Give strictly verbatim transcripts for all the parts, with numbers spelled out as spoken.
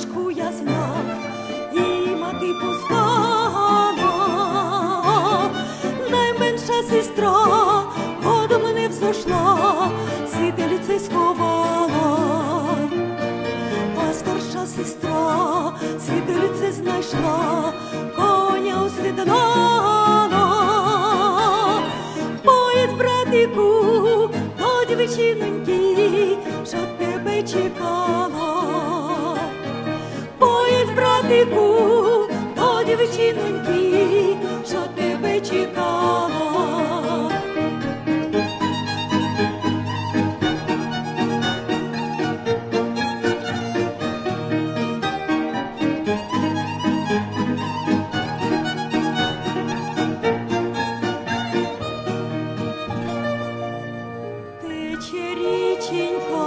стежку я знав, і мати пускала. Найменша сестра до мене взошла, сідельце сховала. А старша сестра сідельце знайшла, коня осідлала. Поїдь, братику, до дівчиноньки, що тебе чекала. Поїдь, братику, до дівчиноньки, що тебе чекала. Тече річенька,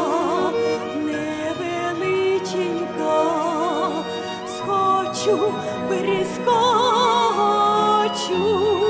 невеличенька, схочу, перескочу.